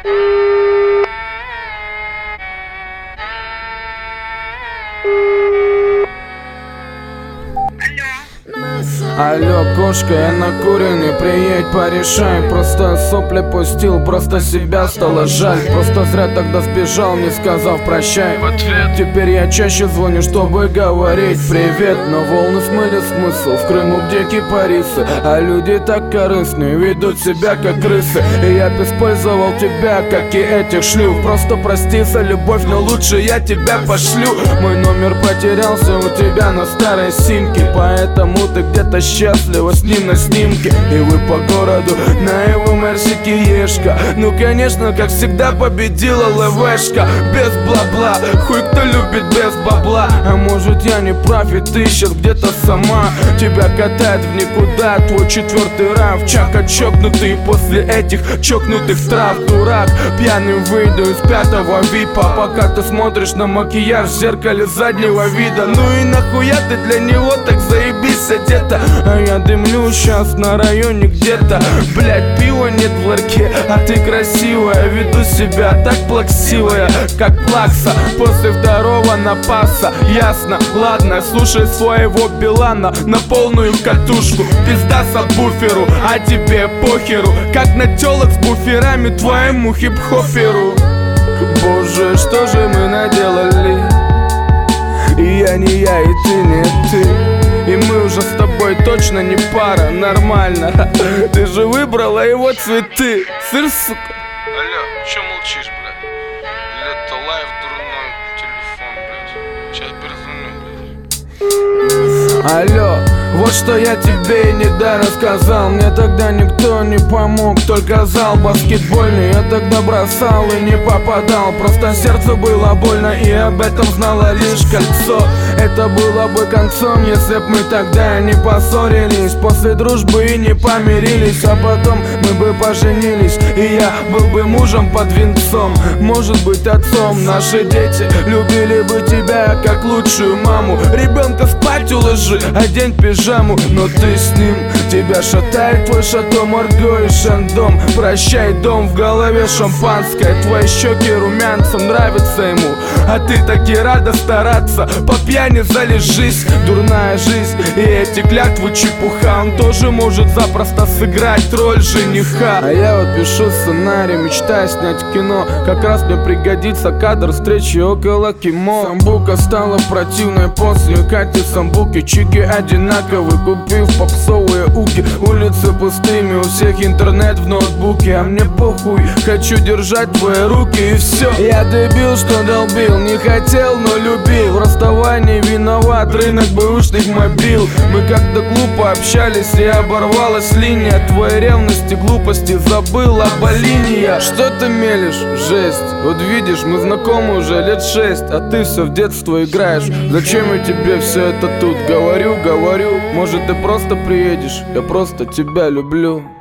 Алло, кошка, я накуренный, приедь, порешай. Просто сопли пустил, просто себя стало жаль. Просто зря тогда сбежал, не сказав прощай. Теперь я чаще звоню, чтобы говорить привет. Но волны смыли смысл в Крыму, где кипарисы. А люди так корыстные, ведут себя как крысы. И я б использовал тебя, как и этих шлюх. Просто прости за любовь, но лучше я тебя пошлю. Мой номер потерялся у тебя на старой симке, поэтому ты где-то счастлива с ним на снимке. И вы по городу на его мерсике ешка. Ну конечно, как всегда победила ЛВшка. Без бла-бла, хуй кто любит без бабла. А может я не прав, и ты сейчас где-то сама. Тебя катает в никуда твой четвертый рав. Чака чокнутый после этих чокнутых трав. Дурак, пьяным выйду из пятого випа, пока ты смотришь на макияж в зеркале заднего вида. Ну и нахуя ты для него так заебись одета? А я дымлю сейчас на районе где-то. Блять, пива нет в ларьке, а ты красивая. Веду себя так плаксивая, как плакса после второго напаса. Ясно, ладно, слушай своего Билана на полную катушку. Пизда сабвуферу, а тебе похеру, как на тёлок с буферами твоему хип-хоперу. Боже, что же мы наделали? И я не я, и ты не ты. И мы уже с тобой точно не пара, нормально. Ты же выбрала его цветы. Сыр, сука. Алло, чё молчишь, блядь? Или это лайв дурной телефон, блядь? Сейчас перезвоню, блядь. Алло, вот что я тебе и не рассказал. Мне тогда никто не помог, только зал баскетбольный. Я тогда бросал и не попадал. Просто сердцу было больно, и об этом знало лишь кольцо. Это было бы концом, если б мы тогда не поссорились. После дружбы и не помирились, а потом мы бы поженились. И я был бы мужем под венцом, может быть отцом. Наши дети любили бы тебя как лучшую маму. Ребенка спать уложи, одень пижаму. Но ты с ним, тебя шатает твой Шато Марго и Шандом. Прощай, дом, в голове шампанское. Твои щеки румянцем нравятся ему, а ты таки рада стараться. По пьяни залежись, дурная жизнь и эти клятвы чепуха. Он тоже может запросто сыграть роль жениха. А я вот пишу сценарий, мечтаю снять кино. Как раз мне пригодится кадр встречи около Кимо. Самбука стала противной после Кати Самбуки. Чики одинаковые, купив попсовые уки. Улицы пустыми, у всех интернет в ноутбуке. А мне похуй, хочу держать твои руки и все. Я дебил, что долбил, не хотел, но любил. В расставании виноват рынок бэушных мобил. Мы как-то глупо общались и оборвалась линия. Твоей ревности, глупости забыл об линия. Что ты мелешь? Жесть. Вот видишь, мы знакомы уже лет 6, а ты все в детство играешь. Зачем я тебе все это тут говорю? Может ты просто приедешь? Я просто тебя люблю.